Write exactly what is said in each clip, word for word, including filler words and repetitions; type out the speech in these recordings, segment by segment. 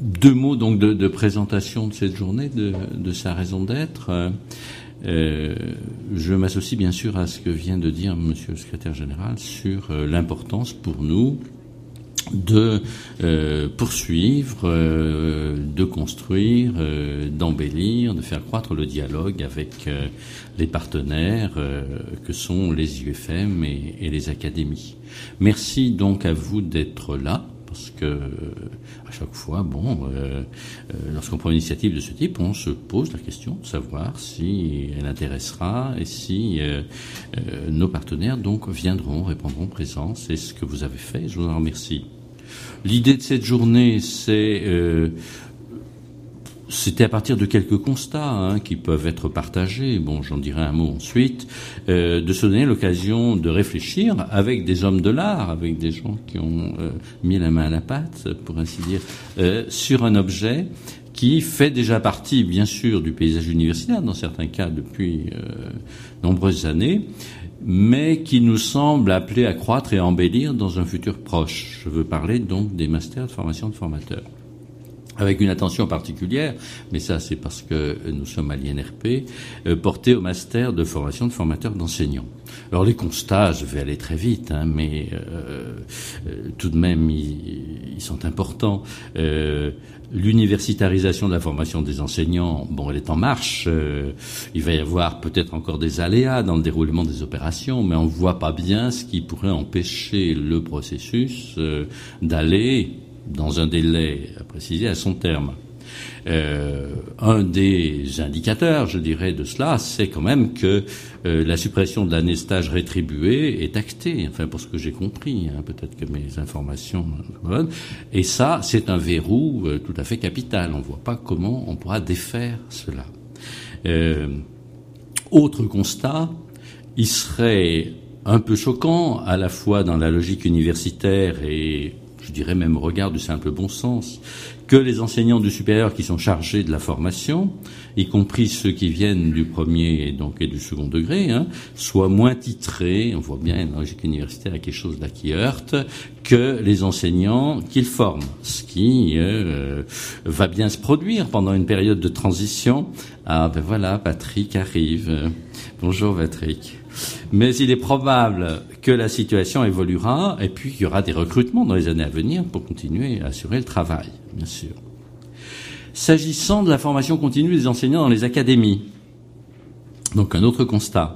deux mots donc de, de présentation de cette journée, de, de sa raison d'être. Euh, je m'associe bien sûr à ce que vient de dire Monsieur le Secrétaire Général sur euh, l'importance pour nous de euh, poursuivre, euh, de construire, euh, d'embellir, de faire croître le dialogue avec euh, les partenaires euh, que sont les I U F M et, et les académies. Merci donc à vous d'être là. Parce que à chaque fois, bon, euh, euh, lorsqu'on prend une initiative de ce type, on se pose la question de savoir si elle intéressera et si euh, euh, nos partenaires donc viendront, répondront présent. C'est ce que vous avez fait. Je vous en remercie. L'idée de cette journée, c'est euh, c'était à partir de quelques constats hein, qui peuvent être partagés, bon, j'en dirai un mot ensuite, euh, de se donner l'occasion de réfléchir avec des hommes de l'art, avec des gens qui ont euh, mis la main à la pâte, pour ainsi dire, euh, sur un objet qui fait déjà partie, bien sûr, du paysage universitaire, dans certains cas depuis euh, nombreuses années, mais qui nous semble appelé à croître et à embellir dans un futur proche. Je veux parler donc des masters de formation de formateurs. Avec une attention particulière, mais ça c'est parce que nous sommes à l'I N R P, euh, portée au master de formation de formateurs d'enseignants. Alors les constats, je vais aller très vite, hein, mais euh, euh, tout de même ils, ils sont importants. Euh, L'universitarisation de la formation des enseignants, bon, elle est en marche. Euh, il va y avoir peut-être encore des aléas dans le déroulement des opérations, mais on voit pas bien ce qui pourrait empêcher le processus euh, d'aller dans un délai à préciser à son terme. Euh, un des indicateurs, je dirais, de cela, c'est quand même que euh, la suppression de l'année stage rétribuée est actée, enfin pour ce que j'ai compris, hein, peut-être que mes informations sont bonnes, et ça, c'est un verrou euh, tout à fait capital. On ne voit pas comment on pourra défaire cela. Euh, autre constat, il serait un peu choquant, à la fois dans la logique universitaire et je dirais même au regard du simple bon sens, que les enseignants du supérieur qui sont chargés de la formation, y compris ceux qui viennent du premier et donc et du second degré, hein, soient moins titrés, on voit bien la logique universitaire a quelque chose là qui heurte, que les enseignants qu'ils forment, ce qui euh, va bien se produire pendant une période de transition. Ah ben voilà, Patrick arrive. Bonjour Patrick. Mais il est probable que la situation évoluera et puis qu'il y aura des recrutements dans les années à venir pour continuer à assurer le travail, bien sûr. S'agissant de la formation continue des enseignants dans les académies, donc un autre constat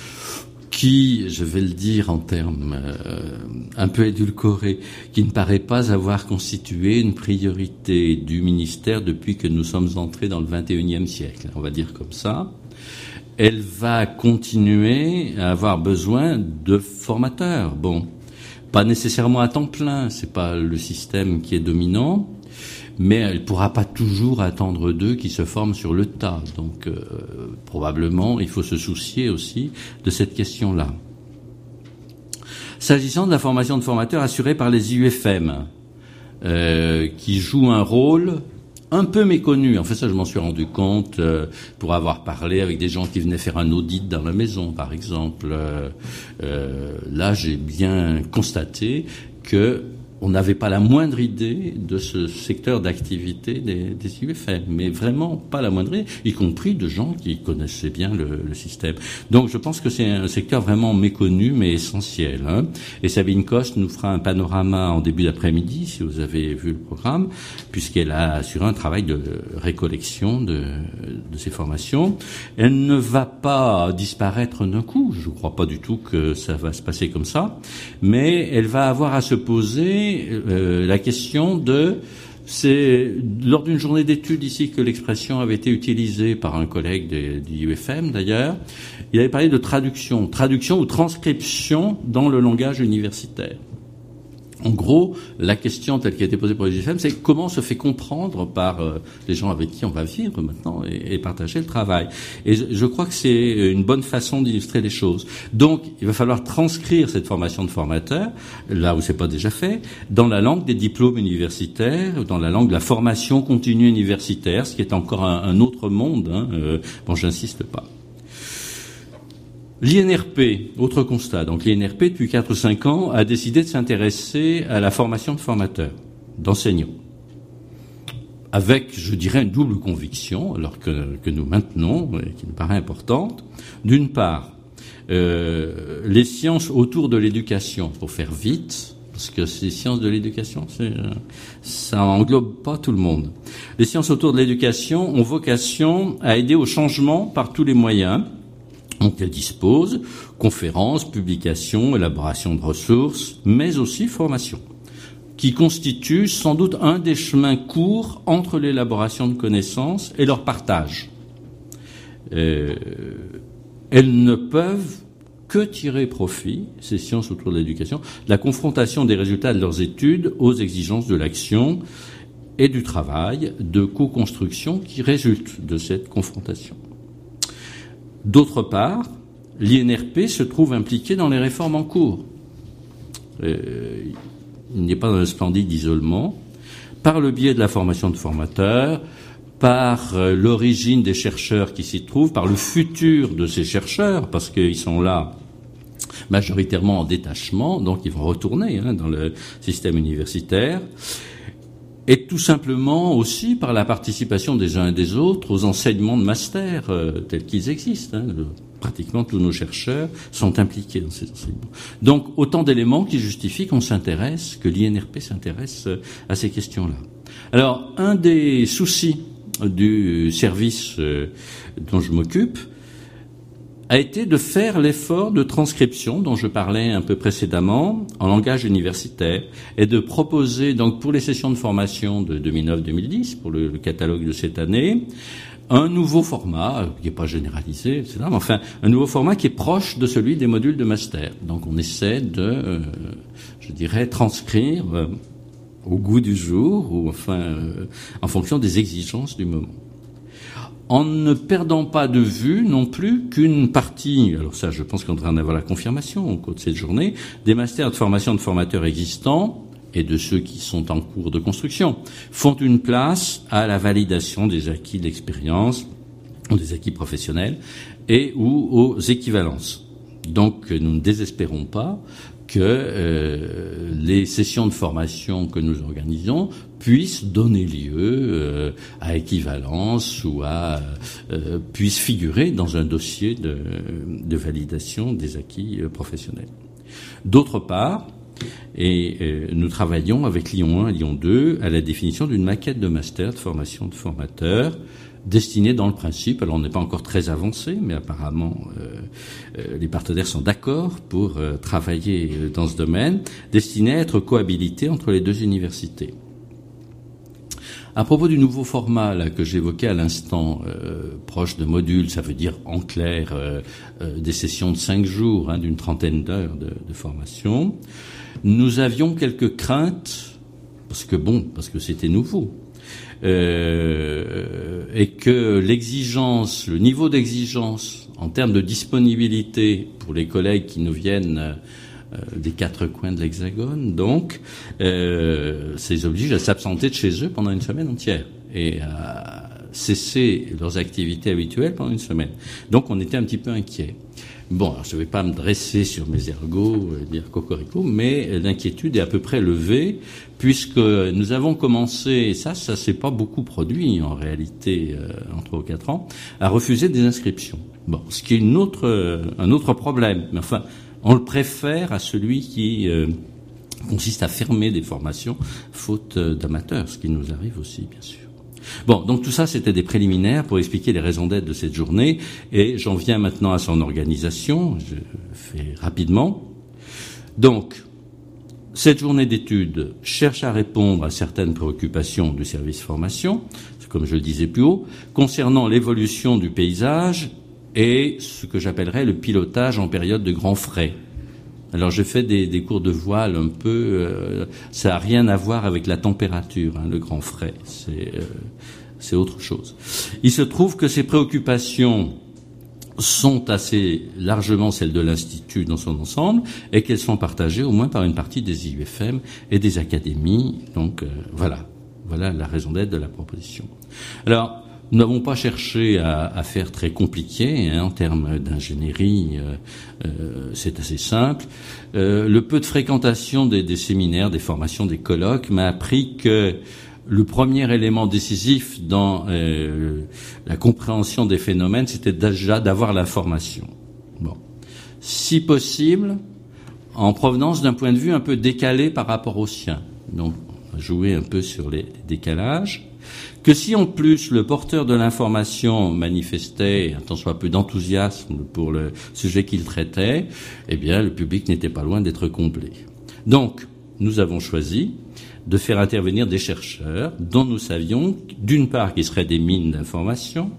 qui, je vais le dire en termes euh, un peu édulcorés, qui ne paraît pas avoir constitué une priorité du ministère depuis que nous sommes entrés dans le vingt et unième siècle, on va dire comme ça. Elle va continuer à avoir besoin de formateurs. Bon, pas nécessairement à temps plein, c'est pas le système qui est dominant, mais elle pourra pas toujours attendre d'eux qui se forment sur le tas. Donc, euh, probablement, il faut se soucier aussi de cette question-là. S'agissant de la formation de formateurs assurée par les I U F M, euh, qui jouent un rôle un peu méconnu. En fait, ça, je m'en suis rendu compte euh, pour avoir parlé avec des gens qui venaient faire un audit dans la maison, par exemple. Euh, euh, là, j'ai bien constaté que on n'avait pas la moindre idée de ce secteur d'activité des, des I U F M, mais vraiment pas la moindre idée, y compris de gens qui connaissaient bien le, le système. Donc je pense que c'est un secteur vraiment méconnu, mais essentiel. Hein. Et Sabine Coste nous fera un panorama en début d'après-midi, si vous avez vu le programme, puisqu'elle a assuré un travail de récollection de, de ces formations. Elle ne va pas disparaître d'un coup, je ne crois pas du tout que ça va se passer comme ça, mais elle va avoir à se poser Euh, la question de, c'est lors d'une journée d'études ici que l'expression avait été utilisée par un collègue de, du I U F M d'ailleurs, il avait parlé de traduction, traduction ou transcription dans le langage universitaire. En gros, la question telle qui a été posée pour les I U F M, c'est comment se fait comprendre par euh, les gens avec qui on va vivre maintenant et, et partager le travail. Et je, je crois que c'est une bonne façon d'illustrer les choses. Donc, il va falloir transcrire cette formation de formateur, là où c'est pas déjà fait, dans la langue des diplômes universitaires, dans la langue de la formation continue universitaire, ce qui est encore un, un autre monde. Hein, euh, bon, j'insiste pas. L'I N R P, autre constat. Donc l'I N R P, depuis quatre ou cinq ans, a décidé de s'intéresser à la formation de formateurs, d'enseignants. avec, je dirais, une double conviction, alors que, que nous maintenons, et qui nous paraît importante. D'une part, euh, les sciences autour de l'éducation, pour faire vite, parce que ces sciences de l'éducation, c'est, ça englobe pas tout le monde. Les sciences autour de l'éducation ont vocation à aider au changement par tous les moyens dont elles disposent, conférences, publications, élaboration de ressources, mais aussi formation, qui constitue sans doute un des chemins courts entre l'élaboration de connaissances et leur partage. Euh, elles ne peuvent que tirer profit, ces sciences autour de l'éducation, de la confrontation des résultats de leurs études aux exigences de l'action et du travail de co-construction qui résultent de cette confrontation. D'autre part, l'I N R P se trouve impliqué dans les réformes en cours. Euh, il n'est pas dans un splendide isolement, par le biais de la formation de formateurs, par euh, l'origine des chercheurs qui s'y trouvent, par le futur de ces chercheurs, parce qu'ils sont là majoritairement en détachement, donc ils vont retourner hein, dans le système universitaire, et tout simplement aussi par la participation des uns et des autres aux enseignements de master euh, tels qu'ils existent. Hein. Le, pratiquement tous nos chercheurs sont impliqués dans ces enseignements. Donc autant d'éléments qui justifient qu'on s'intéresse, que l'I N R P s'intéresse à ces questions-là. Alors un des soucis du service euh, dont je m'occupe a été de faire l'effort de transcription dont je parlais un peu précédemment en langage universitaire et de proposer donc pour les sessions de formation de deux mille neuf deux mille dix, pour le, le catalogue de cette année, un nouveau format qui n'est pas généralisé, et cetera, mais enfin un nouveau format qui est proche de celui des modules de master. Donc on essaie de, euh, je dirais, transcrire euh, au goût du jour ou enfin euh, en fonction des exigences du moment. En ne perdant pas de vue non plus qu'une partie, alors ça je pense qu'on devrait en avoir la confirmation au cours de cette journée, des masters de formation de formateurs existants et de ceux qui sont en cours de construction, font une place à la validation des acquis de l'expérience, des acquis professionnels et ou aux équivalences. Donc nous ne désespérons pas que euh, les sessions de formation que nous organisons puissent donner lieu euh, à équivalence ou à euh, puissent figurer dans un dossier de, de validation des acquis euh, professionnels. D'autre part, et euh, nous travaillons avec Lyon un et Lyon deux à la définition d'une maquette de master de formation de formateurs destinée dans le principe, alors on n'est pas encore très avancé, mais apparemment euh, euh, les partenaires sont d'accord pour euh, travailler dans ce domaine, destinée à être cohabilité entre les deux universités. À propos du nouveau format là, que j'évoquais à l'instant, euh, proche de modules, ça veut dire en clair euh, euh, des sessions de cinq jours, hein, d'une trentaine d'heures de, de formation, nous avions quelques craintes, parce que bon, parce que c'était nouveau. Euh, et que l'exigence, le niveau d'exigence en termes de disponibilité pour les collègues qui nous viennent euh, des quatre coins de l'Hexagone, donc, euh, ça les oblige à s'absenter de chez eux pendant une semaine entière et à cesser leurs activités habituelles pendant une semaine. Donc, on était un petit peu inquiets. Bon, alors je ne vais pas me dresser sur mes ergots et dire cocorico, mais l'inquiétude est à peu près levée, puisque nous avons commencé, et ça, ça s'est pas beaucoup produit en réalité euh, en trois ou quatre ans, à refuser des inscriptions. Bon, ce qui est une autre, euh, un autre problème, mais enfin, on le préfère à celui qui euh, consiste à fermer des formations faute euh, d'amateurs, ce qui nous arrive aussi, bien sûr. Bon, donc tout ça, c'était des préliminaires pour expliquer les raisons d'être de cette journée, et j'en viens maintenant à son organisation. Je fais rapidement. Donc, cette journée d'études cherche à répondre à certaines préoccupations du service formation, comme je le disais plus haut, concernant l'évolution du paysage et ce que j'appellerais le pilotage en période de grands frais. Alors j'ai fait des, des cours de voile un peu, euh, ça n'a rien à voir avec la température, hein, le grand frais, c'est, euh, c'est autre chose. Il se trouve que ces préoccupations sont assez largement celles de l'Institut dans son ensemble et qu'elles sont partagées au moins par une partie des I U F M et des académies. Donc euh, voilà, voilà la raison d'être de la proposition. Alors, nous n'avons pas cherché à, à faire très compliqué hein, en termes d'ingénierie, euh, euh, c'est assez simple. Euh, le peu de fréquentation des, des séminaires, des formations, des colloques m'a appris que le premier élément décisif dans euh, la compréhension des phénomènes, c'était déjà d'avoir l'information. Bon. Si possible, en provenance d'un point de vue un peu décalé par rapport au sien. Donc, on va jouer un peu sur les décalages. Que si en plus le porteur de l'information manifestait un tant soit peu d'enthousiasme pour le sujet qu'il traitait, eh bien le public n'était pas loin d'être complet. Donc, nous avons choisi de faire intervenir des chercheurs dont nous savions, d'une part, qu'ils seraient des mines d'information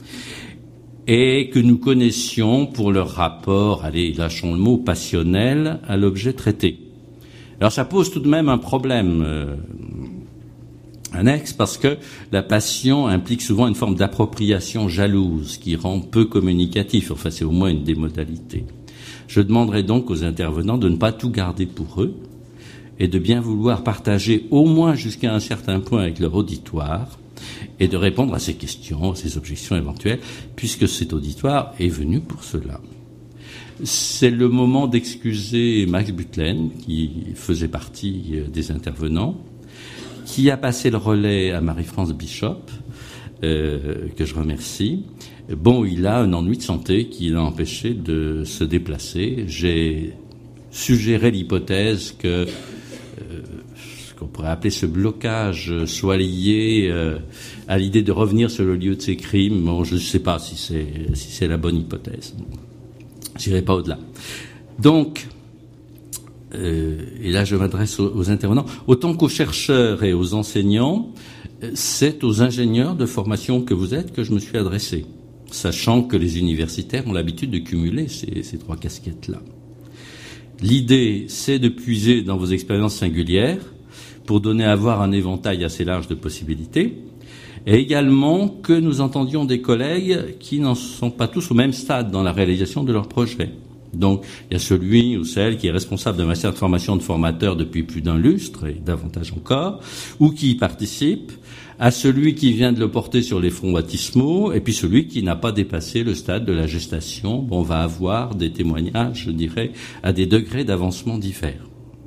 et que nous connaissions pour leur rapport, allez, lâchons le mot, passionnel à l'objet traité. Alors ça pose tout de même un problème euh, annexe, parce que la passion implique souvent une forme d'appropriation jalouse qui rend peu communicatif. Enfin, c'est au moins une des modalités. Je demanderai donc aux intervenants de ne pas tout garder pour eux et de bien vouloir partager au moins jusqu'à un certain point avec leur auditoire et de répondre à ces questions, à ces objections éventuelles, puisque cet auditoire est venu pour cela. C'est le moment d'excuser Max Butelaine, qui faisait partie des intervenants, qui a passé le relais à Marie-France Bishop, euh, que je remercie. Bon, il a un ennui de santé qui l'a empêché de se déplacer. J'ai suggéré l'hypothèse que euh, ce qu'on pourrait appeler ce blocage soit lié euh, à l'idée de revenir sur le lieu de ses crimes. Bon, je ne sais pas si c'est si c'est la bonne hypothèse. J'irai pas au-delà. Donc, euh, et là je m'adresse aux, aux intervenants, autant qu'aux chercheurs et aux enseignants, c'est aux ingénieurs de formation que vous êtes que je me suis adressé, sachant que les universitaires ont l'habitude de cumuler ces, ces trois casquettes-là. L'idée, c'est de puiser dans vos expériences singulières pour donner à voir un éventail assez large de possibilités, et également que nous entendions des collègues qui n'en sont pas tous au même stade dans la réalisation de leur projet. Donc, il y a celui ou celle qui est responsable d'un master de formation de formateur depuis plus d'un lustre, et davantage encore, ou qui y participe, à celui qui vient de le porter sur les fronts baptismaux, et puis celui qui n'a pas dépassé le stade de la gestation. Bon, on va avoir des témoignages, je dirais, à des degrés d'avancement divers.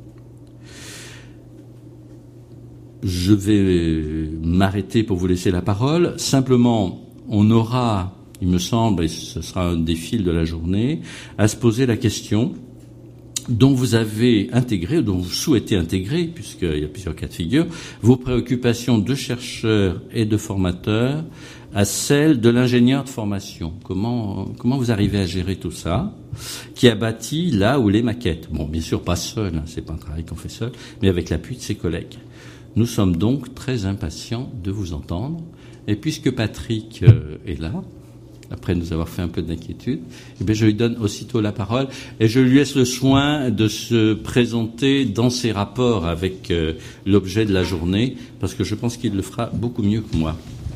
Je vais m'arrêter pour vous laisser la parole. Simplement, on aura, il me semble, et ce sera un des fils de la journée, à se poser la question dont vous avez intégré, dont vous souhaitez intégrer, puisqu'il y a plusieurs cas de figure, vos préoccupations de chercheurs et de formateurs à celles de l'ingénieur de formation. Comment, comment vous arrivez à gérer tout ça, qui a bâti là où les maquettes. Bon, bien sûr, pas seul, hein, c'est pas un travail qu'on fait seul, mais avec l'appui de ses collègues. Nous sommes donc très impatients de vous entendre. Et puisque Patrick euh, est là, après nous avoir fait un peu d'inquiétude, eh bien je lui donne aussitôt la parole et je lui laisse le soin de se présenter dans ses rapports avec euh, l'objet de la journée, parce que je pense qu'il le fera beaucoup mieux que moi.